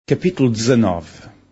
Capítulo 19.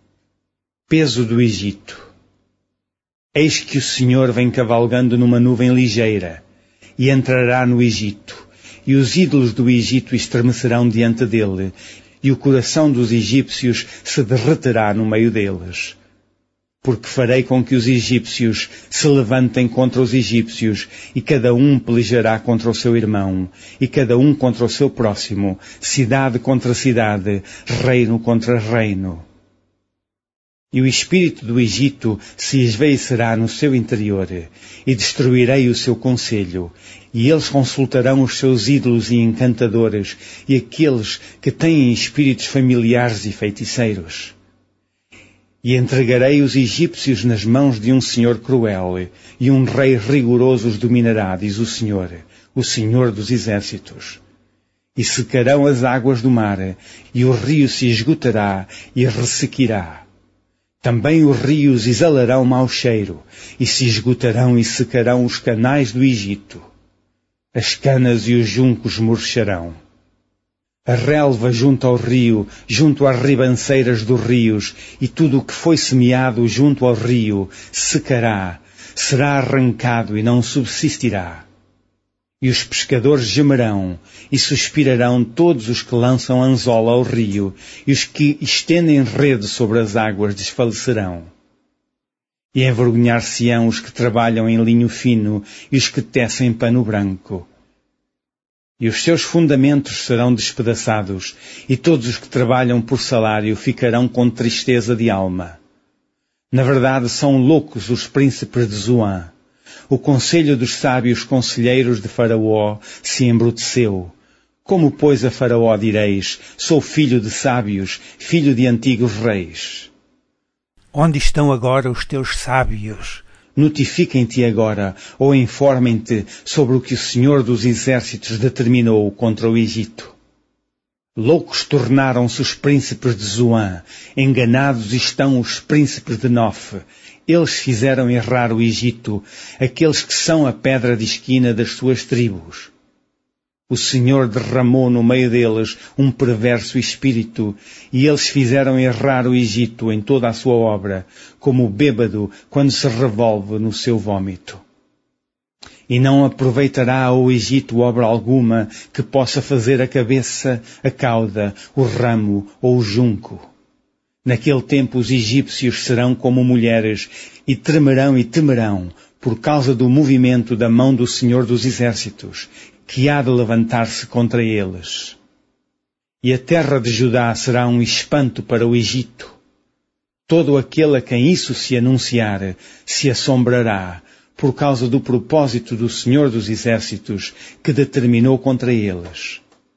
Peso do Egito. Eis que o Senhor vem cavalgando numa nuvem ligeira, e entrará no Egito, e os ídolos do Egito estremecerão diante dele, e o coração dos egípcios se derreterá no meio deles. Porque farei com que os egípcios se levantem contra os egípcios, e cada um pelejará contra o seu irmão, e cada um contra o seu próximo, cidade contra cidade, reino contra reino. E o espírito do Egito se esvaecerá no seu interior, e destruirei o seu conselho, e eles consultarão os seus ídolos e encantadores, e aqueles que têm espíritos familiares e feiticeiros. E entregarei os egípcios nas mãos de um senhor cruel, e um rei rigoroso os dominará, diz o Senhor dos exércitos. E secarão as águas do mar, e o rio se esgotará e ressequirá. Também os rios exalarão mau cheiro, e se esgotarão e secarão os canais do Egito. As canas e os juncos murcharão. A relva junto ao rio, junto às ribanceiras dos rios, e tudo o que foi semeado junto ao rio, secará, será arrancado e não subsistirá. E os pescadores gemerão, e suspirarão todos os que lançam anzol ao rio, e os que estendem rede sobre as águas desfalecerão. E envergonhar-se-ão os que trabalham em linho fino, e os que tecem pano branco. E os seus fundamentos serão despedaçados, e todos os que trabalham por salário ficarão com tristeza de alma. Na verdade são loucos os príncipes de Zoan. O conselho dos sábios conselheiros de Faraó se embruteceu. Como, pois, a Faraó direis, sou filho de sábios, filho de antigos reis? Onde estão agora os teus sábios? Notifiquem-te agora, ou informem-te sobre o que o Senhor dos Exércitos determinou contra o Egito. Loucos tornaram-se os príncipes de Zoan, enganados estão os príncipes de Nof. Eles fizeram errar o Egito, aqueles que são a pedra de esquina das suas tribos. O Senhor derramou no meio deles um perverso espírito, e eles fizeram errar o Egito em toda a sua obra, como o bêbado quando se revolve no seu vômito. E não aproveitará ao Egito obra alguma que possa fazer a cabeça, a cauda, o ramo ou o junco. Naquele tempo os egípcios serão como mulheres, e temerão, por causa do movimento da mão do Senhor dos Exércitos, que há de levantar-se contra eles. E a terra de Judá será um espanto para o Egito. Todo aquele a quem isso se anunciar se assombrará, por causa do propósito do Senhor dos Exércitos, que determinou contra eles.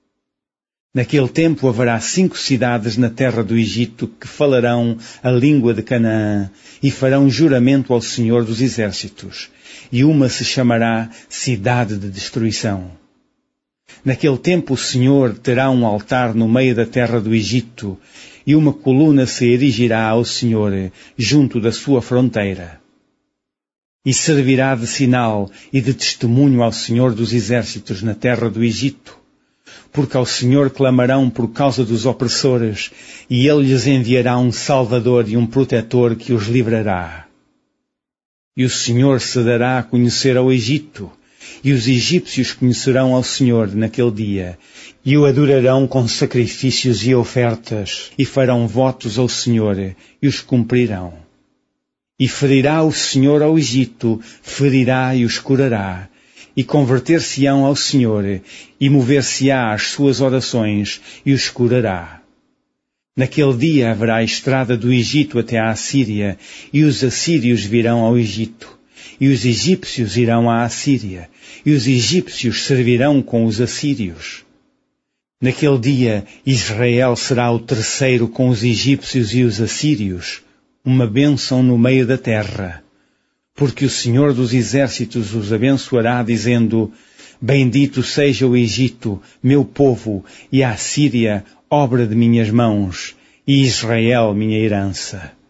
Naquele tempo haverá 5 cidades na terra do Egito que falarão a língua de Canaã e farão juramento ao Senhor dos Exércitos, e uma se chamará Cidade de Destruição. Naquele tempo o Senhor terá um altar no meio da terra do Egito, e uma coluna se erigirá ao Senhor junto da sua fronteira. E servirá de sinal e de testemunho ao Senhor dos Exércitos na terra do Egito, porque ao Senhor clamarão por causa dos opressores, e Ele lhes enviará um Salvador e um protetor que os livrará. E o Senhor se dará a conhecer ao Egito, e os egípcios conhecerão ao Senhor naquele dia, e o adorarão com sacrifícios e ofertas, e farão votos ao Senhor, e os cumprirão. E ferirá o Senhor ao Egito, ferirá e os curará, e converter-se-ão ao Senhor, e mover-se-á às suas orações, e os curará. Naquele dia haverá a estrada do Egito até à Assíria, e os assírios virão ao Egito, e os egípcios irão à Assíria, e os egípcios servirão com os assírios. Naquele dia Israel será o terceiro com os egípcios e os assírios, uma bênção no meio da terra. Porque o Senhor dos Exércitos os abençoará, dizendo, bendito seja o Egito, meu povo, e a Assíria, obra de minhas mãos, e Israel, minha herança.